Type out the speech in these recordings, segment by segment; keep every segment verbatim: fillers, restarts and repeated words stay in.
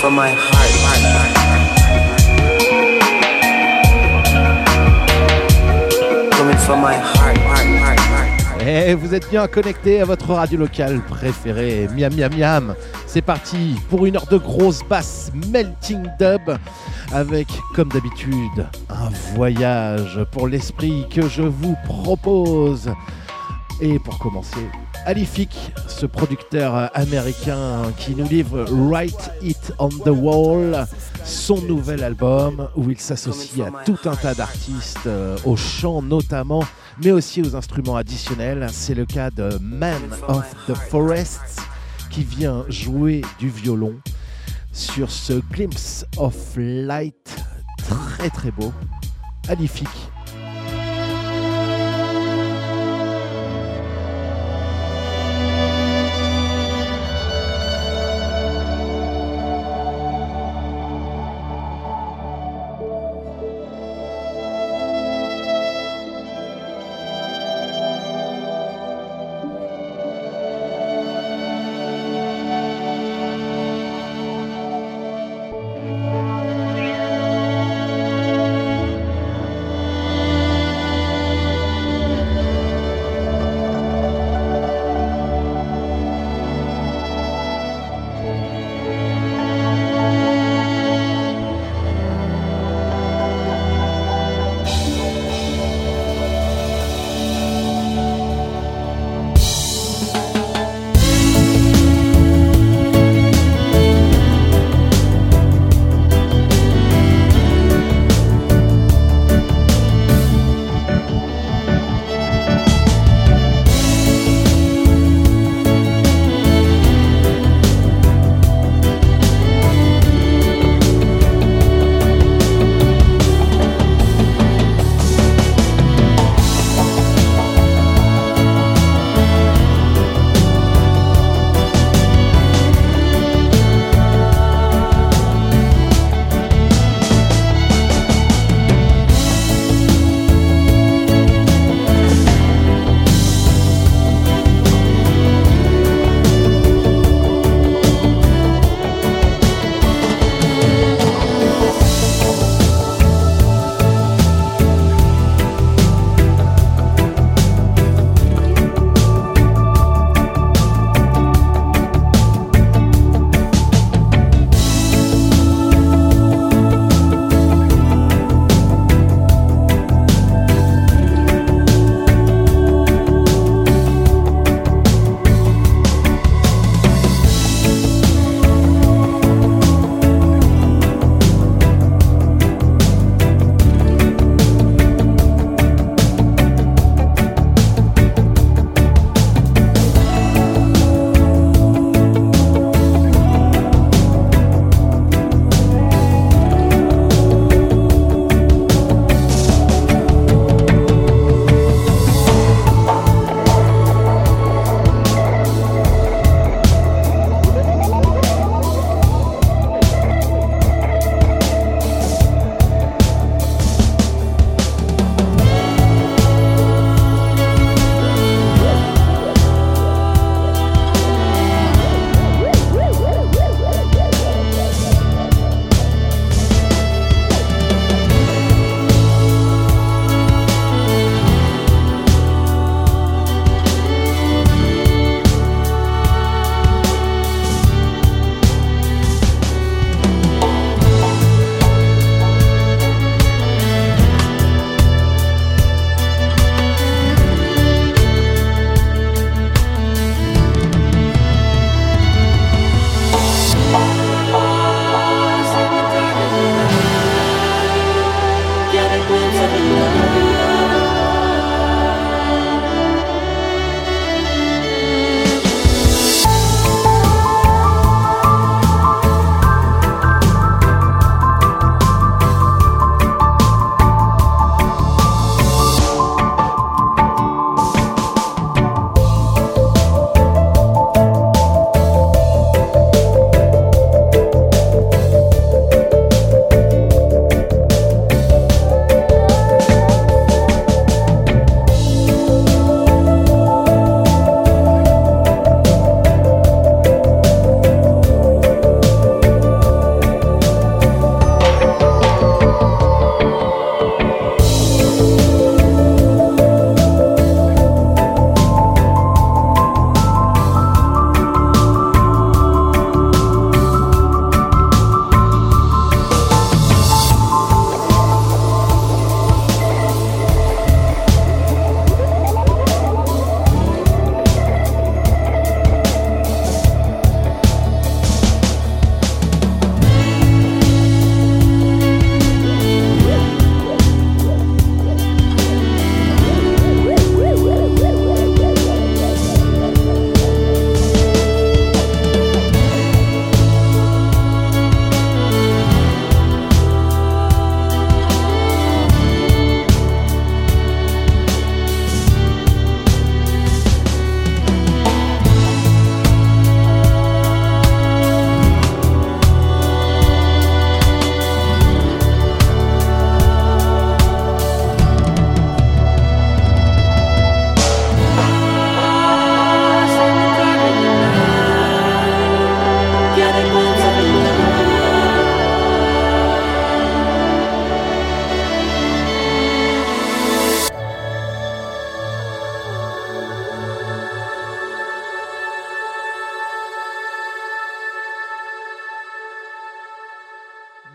from my heart. Coming from my heart. Et vous êtes bien connectés à votre radio locale préférée, miam miam miam. C'est parti pour une heure de grosse basse melting dub avec, comme d'habitude, un voyage pour l'esprit que je vous propose. Et pour commencer, Alifik, ce producteur américain qui nous livre Write It on the Wall, son nouvel album où il s'associe à tout un tas d'artistes, euh, au chant notamment, mais aussi aux instruments additionnels. C'est le cas de Man of the Forests qui vient jouer du violon sur ce Glimpse of Light, très très beau. Alifik.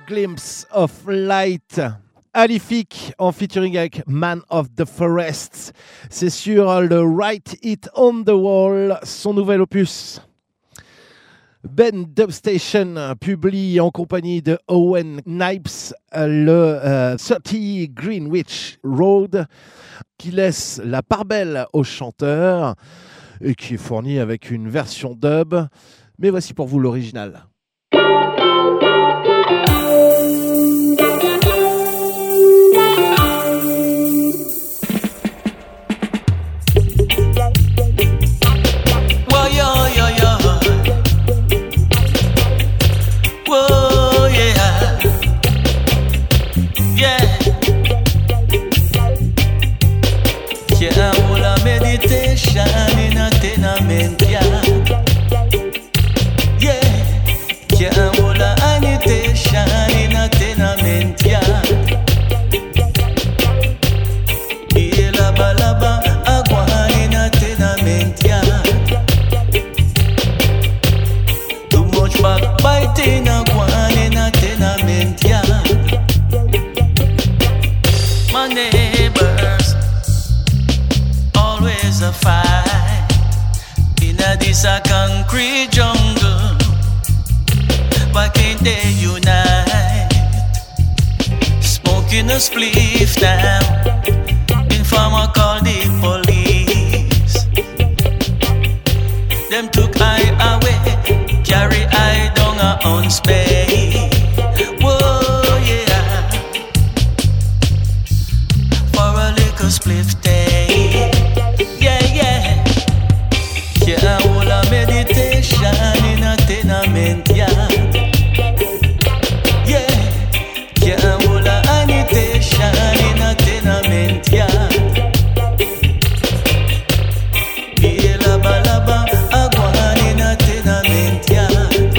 Glimpse of Light. Alific en featuring avec Man of the Forests. C'est sur le Write It on the Wall, son nouvel opus. Ben Dubstation publie en compagnie de Owen Knipes le euh, thirty Greenwich Road qui laisse la part belle au chanteur et qui est fourni avec une version dub. Mais voici pour vous l'original. In a tenement yard, yeah. Can't hold a annotation in a tenement yard. Ilaba laba agwan in a tenement yard. Too much backbiting agwan in a tenement yard. My neighbors always a fight in a this a concrete jungle. Why can't they unite? Smoking a spliff now. Informer call the police. Them took I away, carry I down a own space. Whoa yeah, for a little spliff day. Yeah, yeah. Can't hold a meditation in a tenement yard. Yeah. Can't hold a annotation in a tenement yard. Ilaba laba agwan in a tenement yard.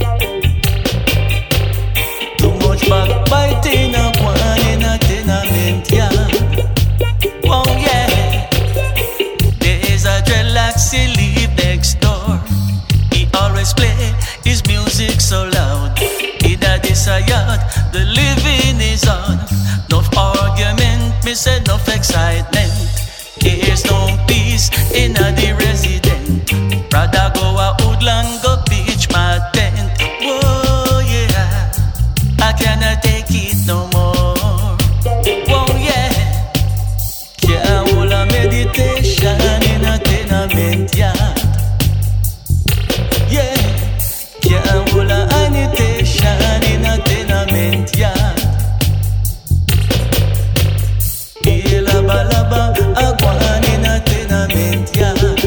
Too much backbiting agwan in a tenement yard. Oh yeah. A dreadlocks he live next door. He always play his music so loud. In a desire, the living is on. Enough argument, me say enough excitement. There's no peace in a the resident. Rather go a woodland, go pitch my tent. Whoa yeah, I cannot take it no more. Whoa yeah, can't hold a meditation in a tenement yard. Yeah, can't hold a annotation in a tenement yard. Ilaba laba agwan in a tenement yard.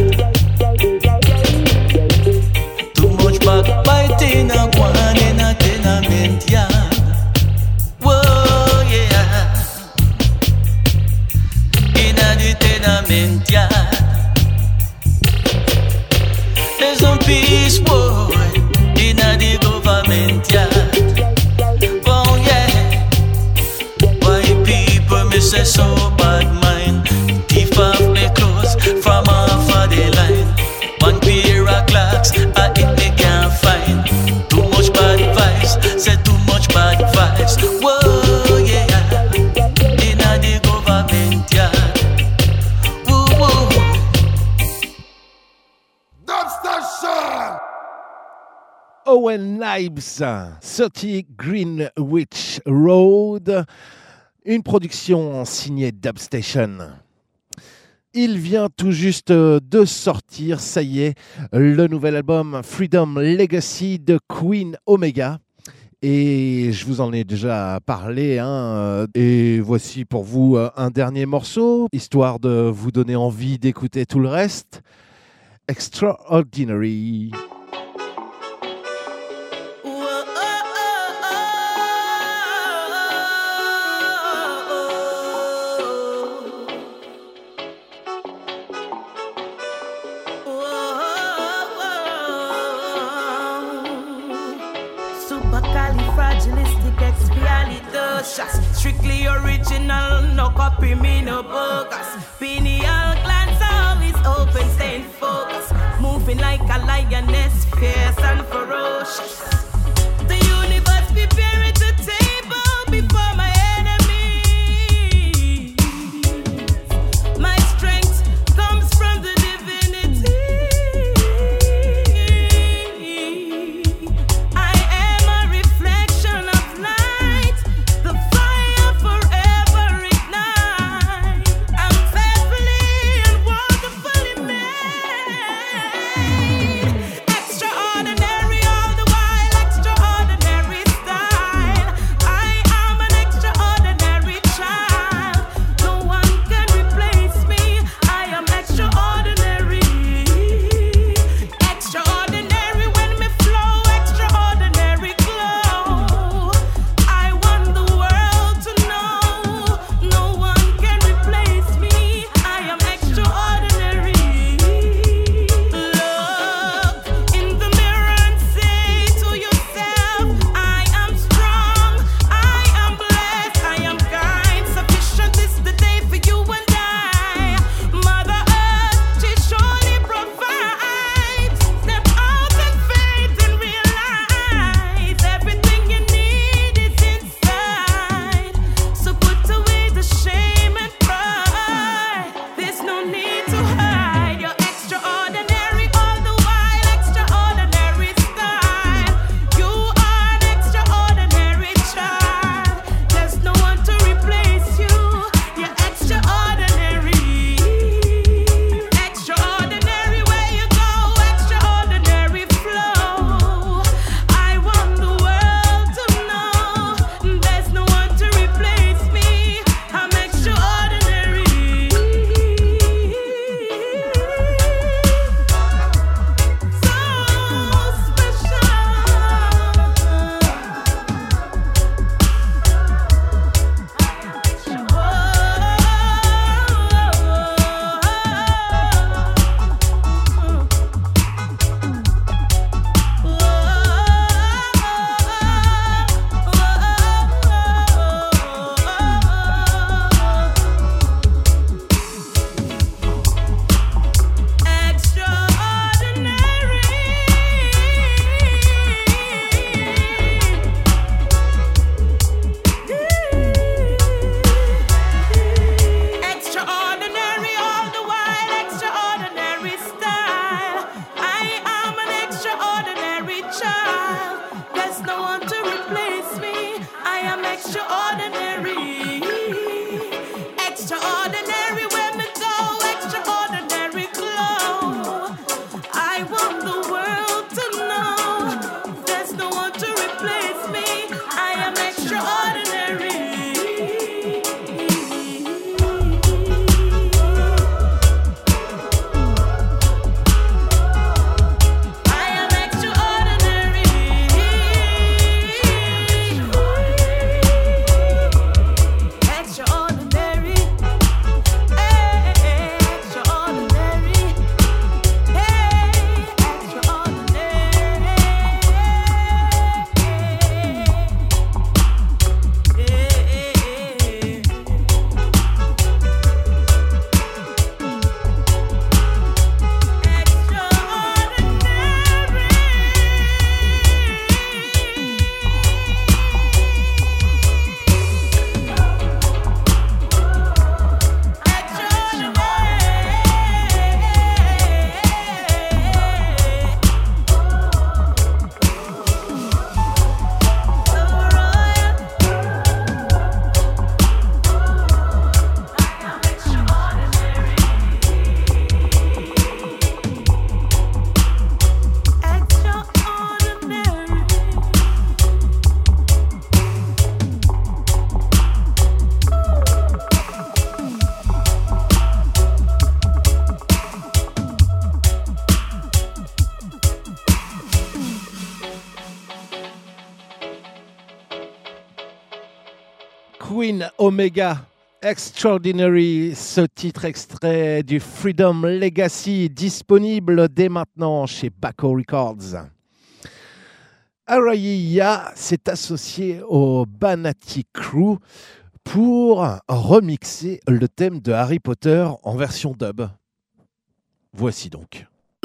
Too much backbiting agwan in a tenement yard. Whoa yeah, in a the tenement yard. There's no peace, boy, in a the government yard. Oh yeah, why people me say so bad mind? Thief off the clothes from off of the line. One pair of clocks, I think they can't find. Too much bad vibes, say too much bad vibes. Whoa yeah, in a the government yard. Woo woo. Owen Knipes, thirty Greenwich Road, une production signée Dubstation. Il vient tout juste de sortir, ça y est, le nouvel album Freedom Legacy de Queen Omega. Et je vous en ai déjà parlé, hein, et voici pour vous un dernier morceau, histoire de vous donner envie d'écouter tout le reste. Extraordinary. Strictly original, no copy, me no bogus. Pineal glands always open, staying focused. Moving like a lioness, fierce and ferocious. The universe preparing to take Edwin Omega, Extraordinary, ce titre extrait du Freedom Legacy, disponible dès maintenant chez Baco Records. Araya s'est associé au Banati Crew pour remixer le thème de Harry Potter en version dub. Voici donc.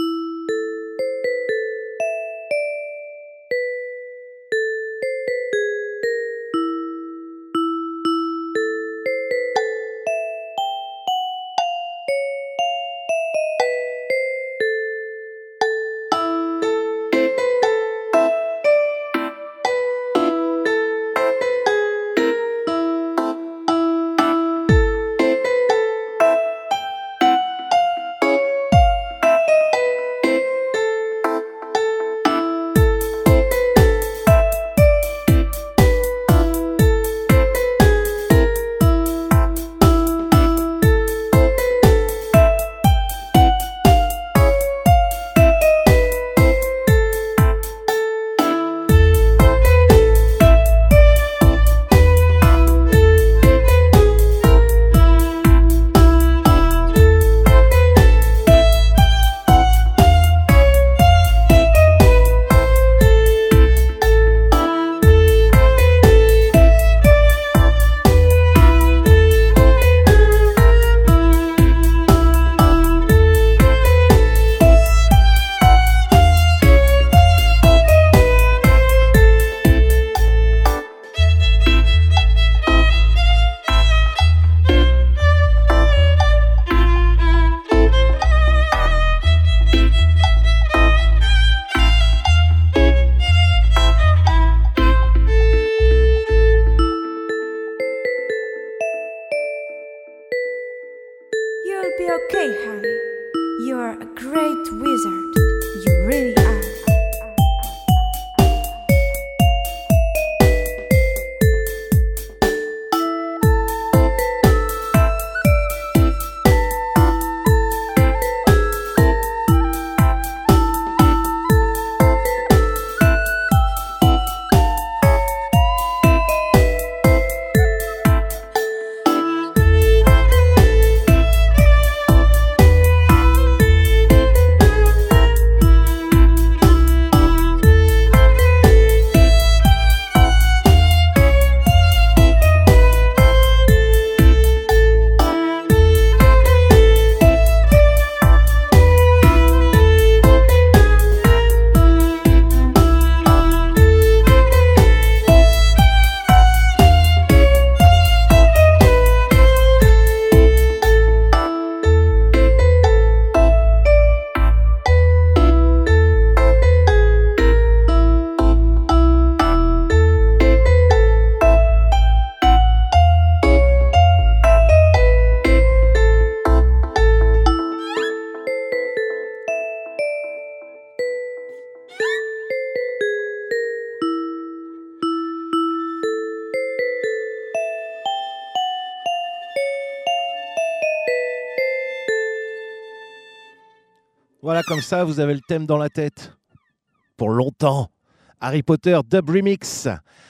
Voilà, comme ça, vous avez le thème dans la tête. Pour longtemps. Harry Potter Dub Remix.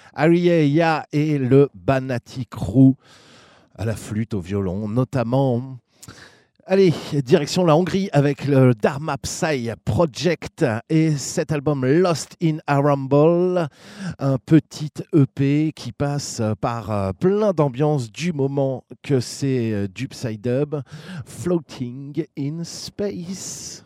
Araya et le Banati Crew à la flûte, au violon, notamment. Allez, direction la Hongrie avec le Dharma Psy Project et cet album Lost in a Rumble, un petit E P qui passe par plein d'ambiances du moment que c'est du Psy-Dub, Floating in Space.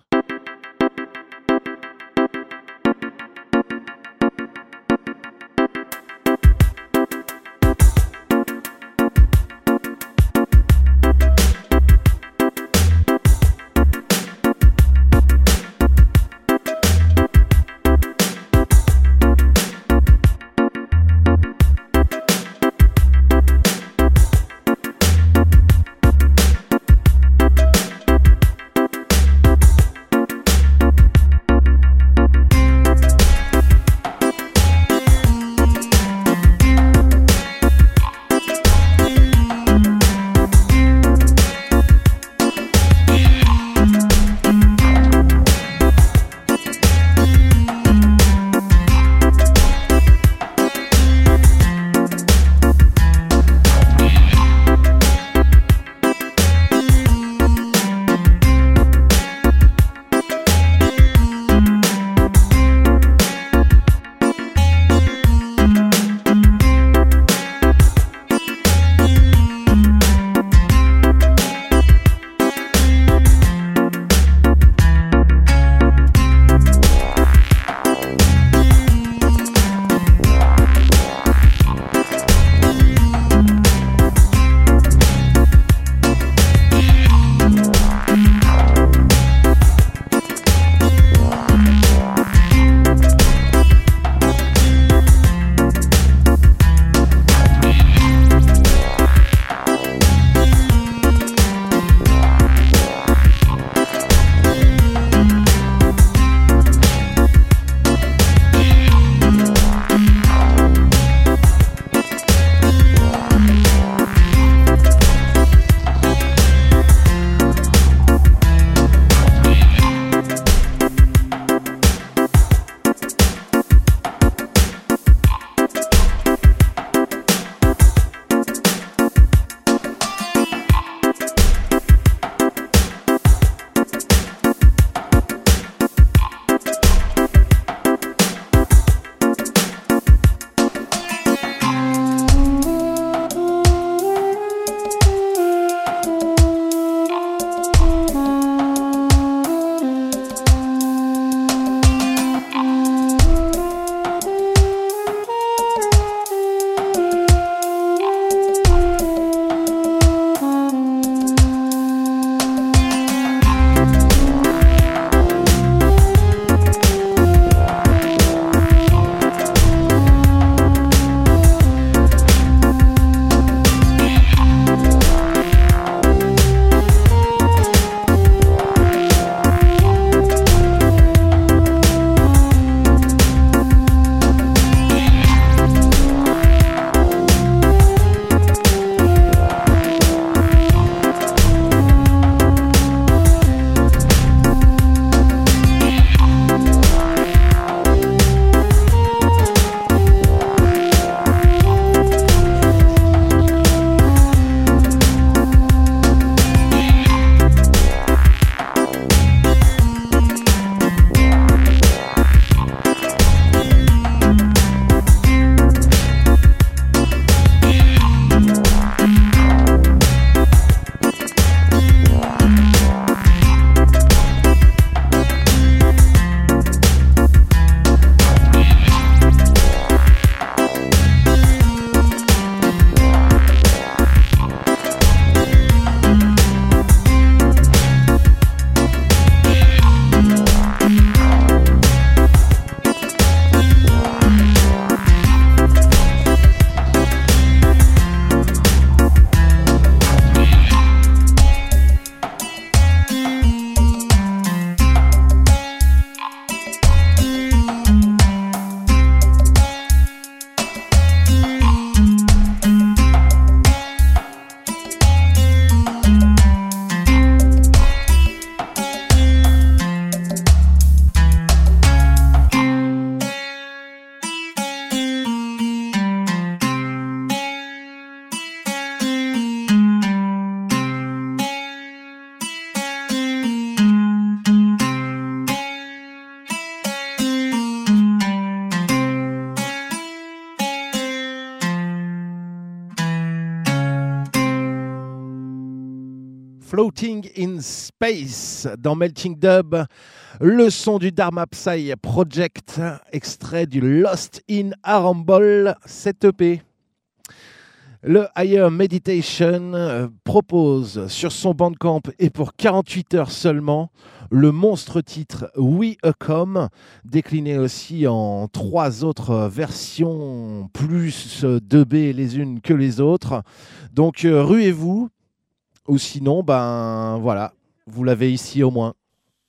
Floating in Space dans Melting Dub, le son du Dharma Psy Project, extrait du Lost in Arambol, cet E P. Le Higher Meditation euh, propose sur son Bandcamp et pour quarante-huit heures seulement le monstre titre We A Come, décliné aussi en trois autres versions plus deux B les unes que les autres. Donc euh, ruez-vous, ou sinon, ben voilà, vous l'avez ici au moins.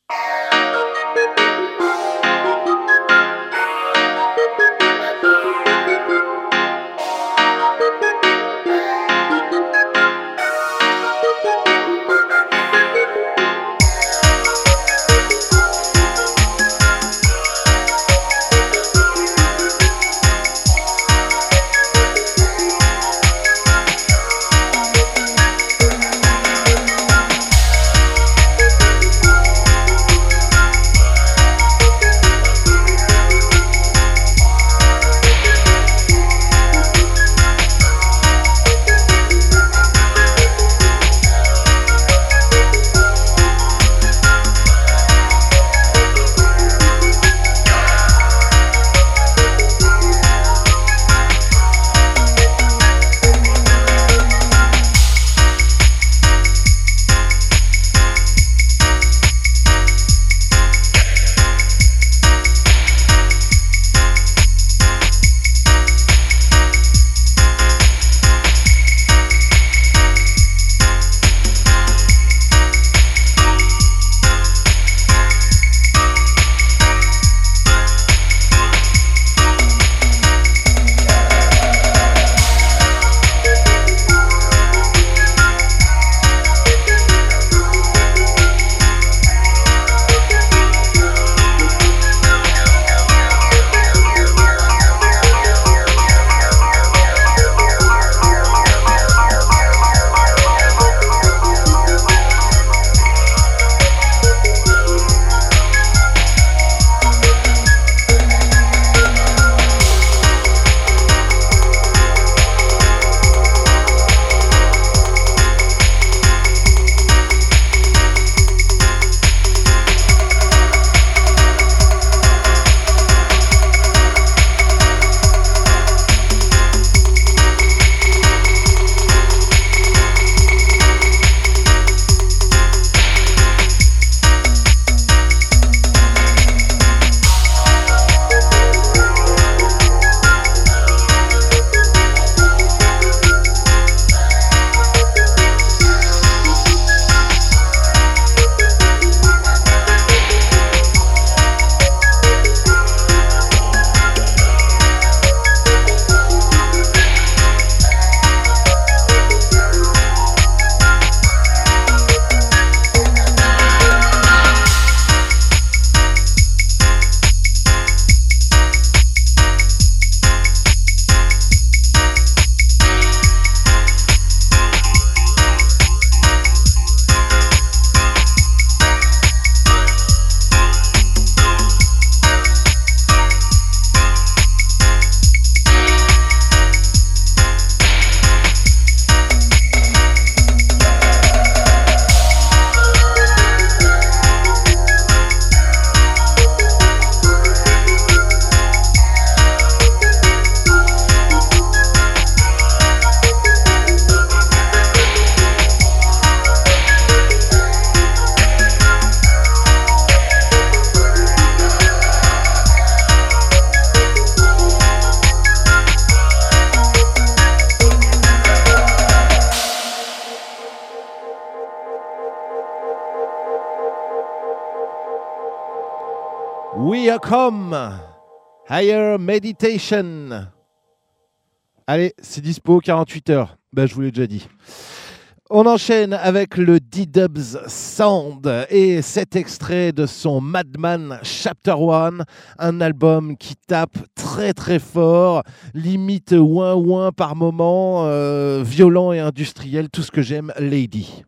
We Are Come, Higher Meditation. Allez, c'est dispo, quarante-huit heures. Ben, je vous l'ai déjà dit. On enchaîne avec le D-Dubs Sound et cet extrait de son Madman Chapter one, un album qui tape très très fort, limite ouin ouin par moment, euh, violent et industriel, tout ce que j'aime, Lady.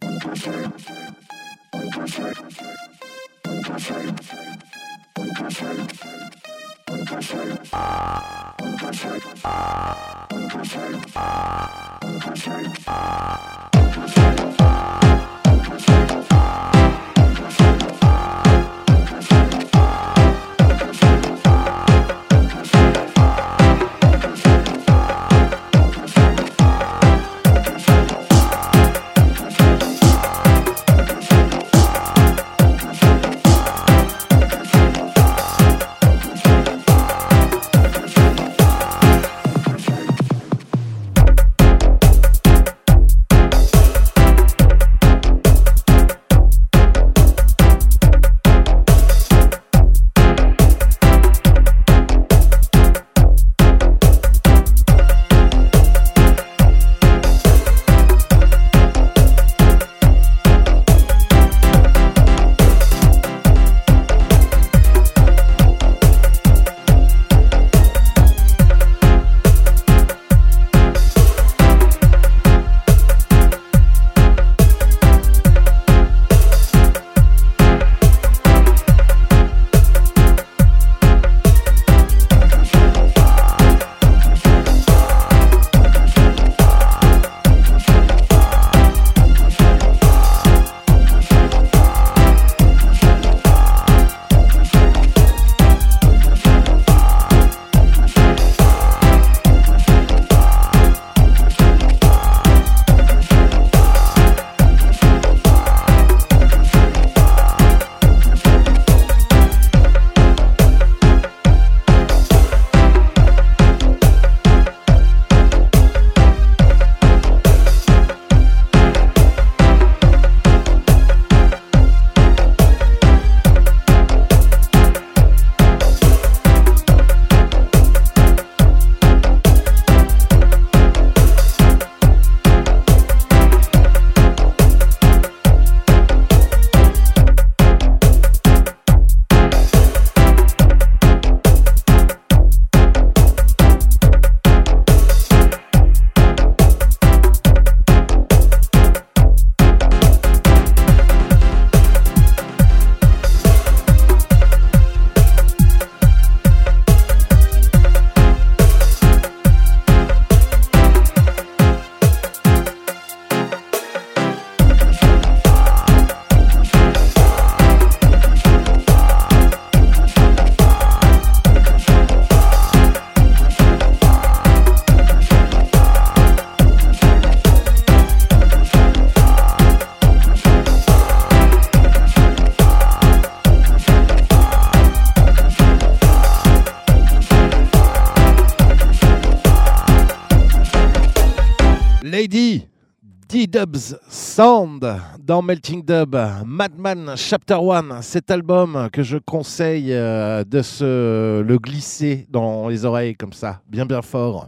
Lady D-Dub's Sound dans Melting Dub, Madman Chapter one, cet album que je conseille euh, de se le glisser dans les oreilles comme ça, bien bien fort.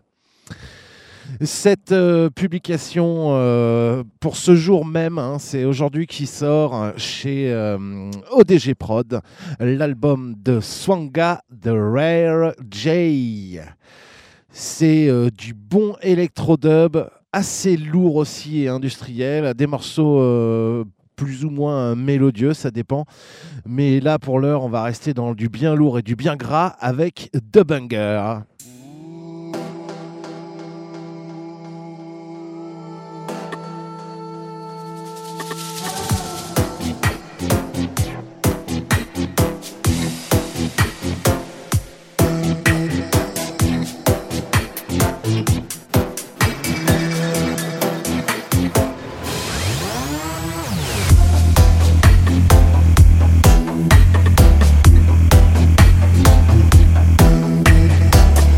Cette euh, publication euh, pour ce jour même, hein, c'est aujourd'hui qui sort chez euh, O D G Prod, l'album de Swanga, The Rare J. C'est euh, du bon électro-dub, assez lourd aussi et industriel, des morceaux euh, plus ou moins mélodieux, ça dépend. Mais là, pour l'heure, on va rester dans du bien lourd et du bien gras avec Dubanger. We'll be right back.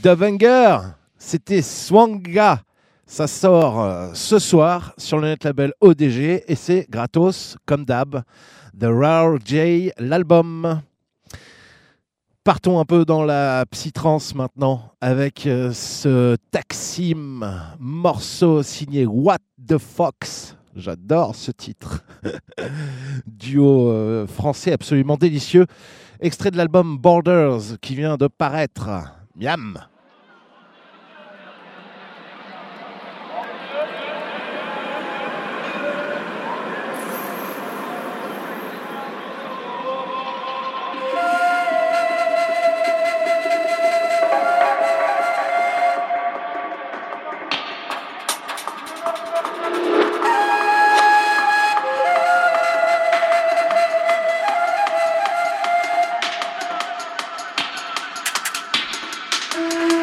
Dovenger, c'était Swanga. Ça sort euh, ce soir sur le net label O D G et c'est gratos, comme d'hab. The Rare J, l'album. Partons un peu dans la psytrance maintenant avec euh, ce Taksim morceau signé What the Fox. J'adore ce titre. Duo euh, français absolument délicieux. Extrait de l'album Borders qui vient de paraître. Miam. Thank you.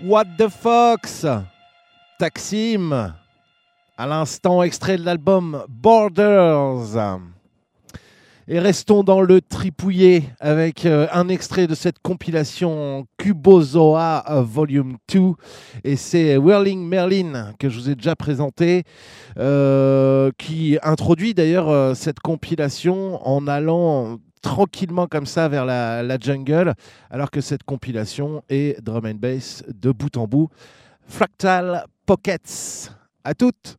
What the Fox, Taksim, à l'instant extrait de l'album Borders. Et restons dans le tripouillé avec euh, un extrait de cette compilation Cubozoa euh, Volume deux. Et c'est Whirling Merlin que je vous ai déjà présenté, euh, qui introduit d'ailleurs euh, cette compilation en allant tranquillement comme ça vers la, la jungle, alors que cette compilation est drum and bass de bout en bout. Fractal Pockets. À toutes.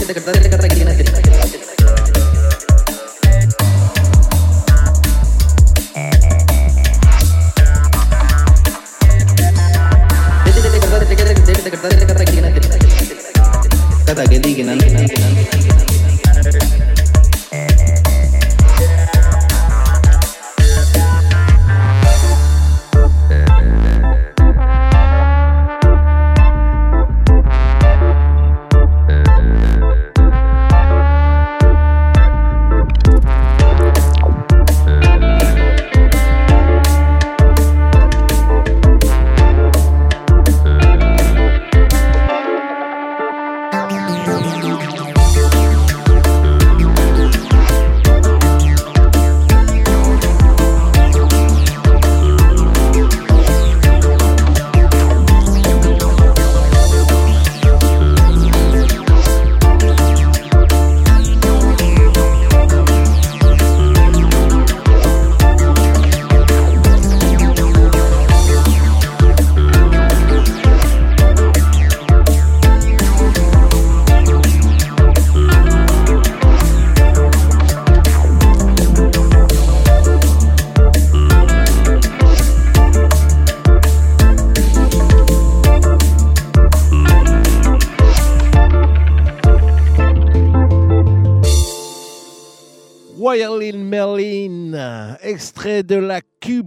Waylon Merlin, extrait de la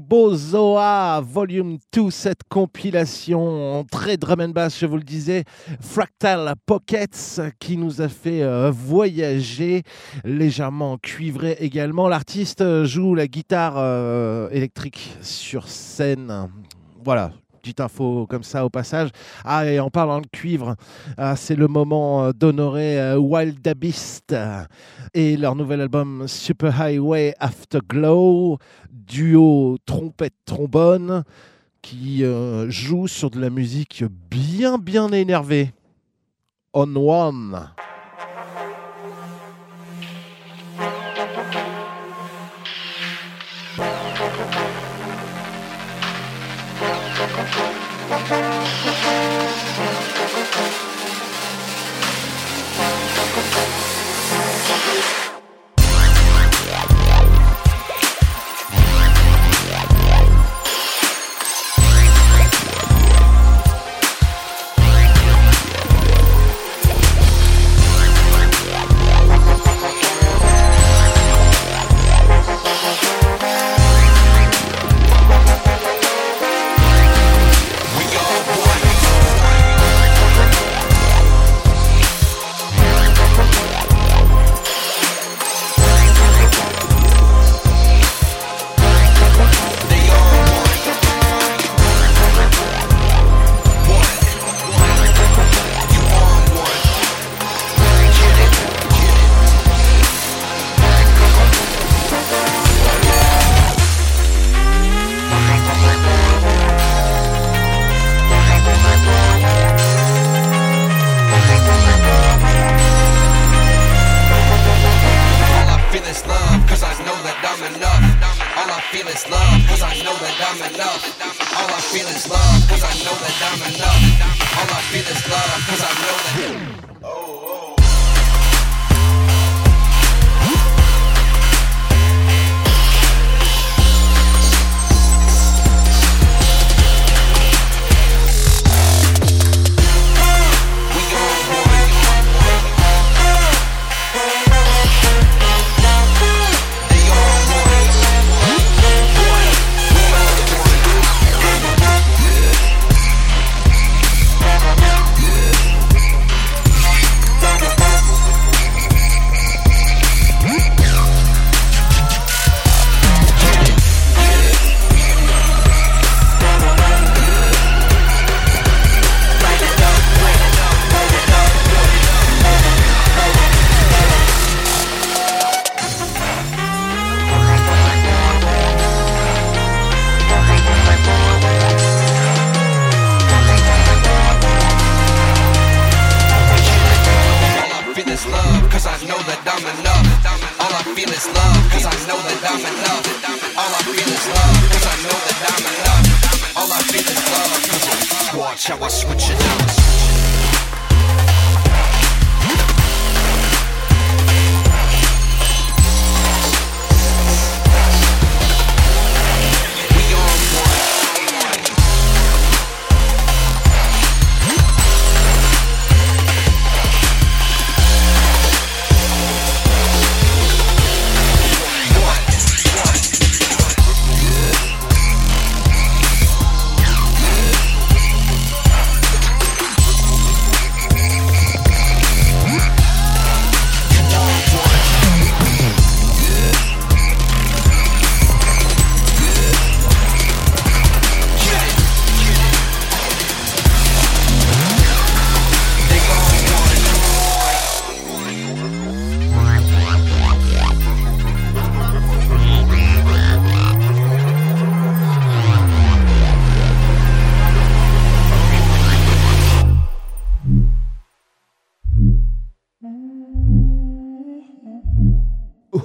Cubozoa Volume deux, cette compilation très drum and bass, je vous le disais, Fractal Pockets, qui nous a fait euh, voyager, légèrement cuivré également. L'artiste joue la guitare euh, électrique sur scène. Voilà. Petite info comme ça au passage. Ah, et en parlant de cuivre, ah, c'est le moment d'honorer euh, Wild Abyss et leur nouvel album Super Highway Afterglow, duo trompette-trombone qui euh, joue sur de la musique bien bien énervée. On One. Watch how I switch it up.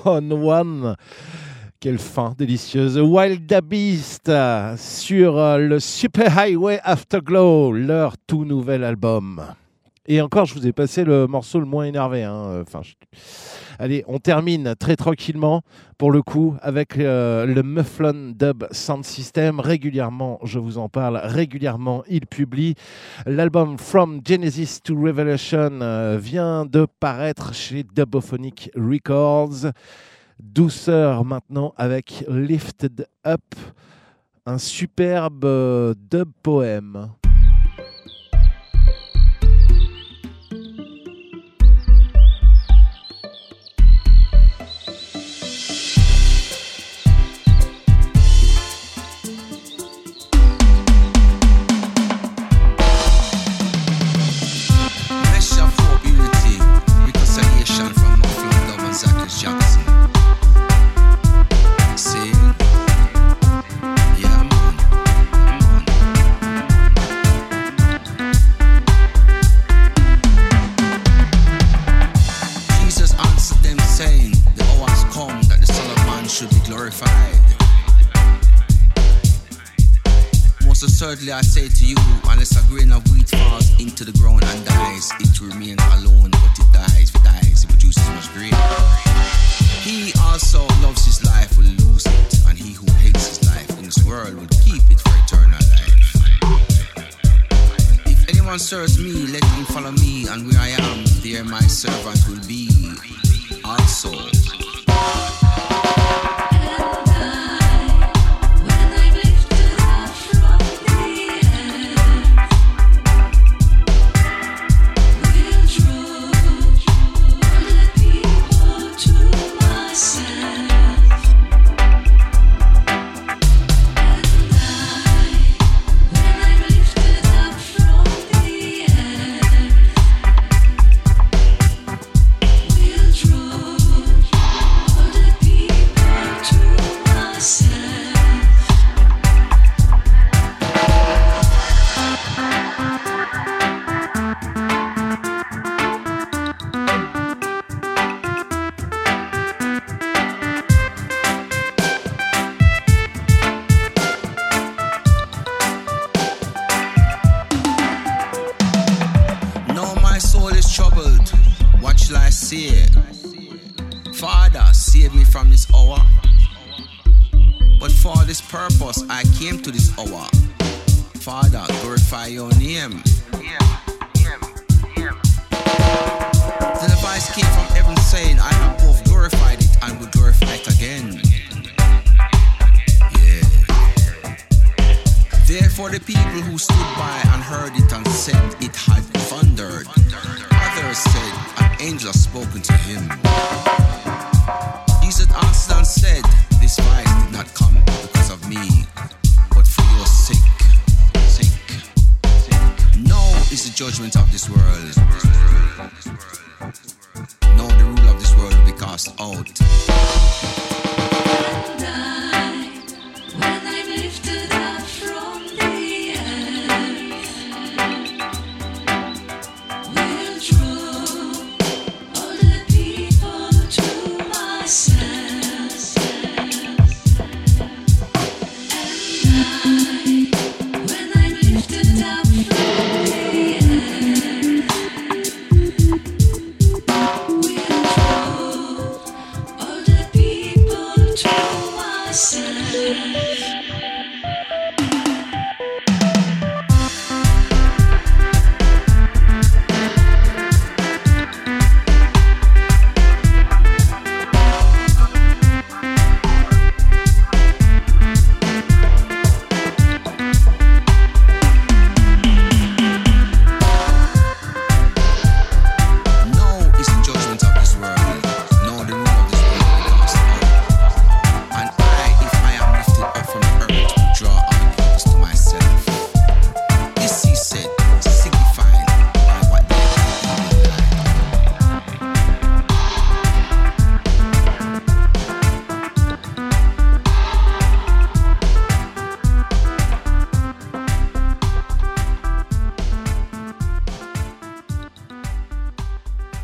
on One. Quelle fin délicieuse. Wild Beast sur le Super Highway Afterglow, leur tout nouvel album. Et encore, je vous ai passé le morceau le moins énervé. Hein. Enfin, je... Allez, on termine très tranquillement, pour le coup, avec euh, le Mufflon Dub Sound System. Régulièrement, je vous en parle, régulièrement, il publie. L'album From Genesis to Revelation euh, vient de paraître chez Dubophonic Records. Douceur maintenant avec Lifted Up, un superbe euh, dub poème. Jackson. See? Yeah, man. Jesus answered them, saying, the hour has come that the Son of Man should be glorified. Most assuredly I say to you, unless a grain of wheat falls into the ground and dies, it will remain alone, but it dies. If it dies, it produces much grain. He also loves his life will lose it, and he who hates his life in this world will keep it for eternal life. If anyone serves me, let him follow me, and where I am, there my servant will be also.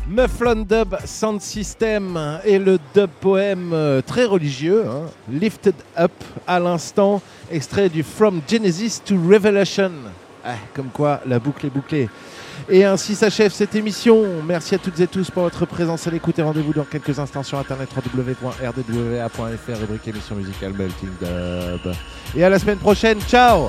Mufflon Dub Sound System et le dub poème euh, très religieux, hein, Lifted Up à l'instant, extrait du From Genesis to Revelation. Ah, comme quoi la boucle est bouclée. Et ainsi s'achève cette émission. Merci à toutes et tous pour votre présence à l'écoute et rendez-vous dans quelques instants sur internet w w w point r d w a point f r, rubrique émission musicale Melting Dub. Et à la semaine prochaine, ciao.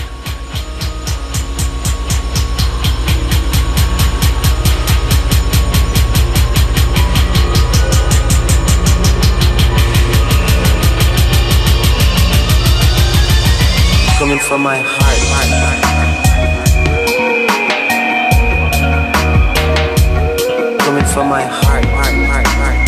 Coming from my heart, heart, heart. Coming from my heart, heart, heart, heart.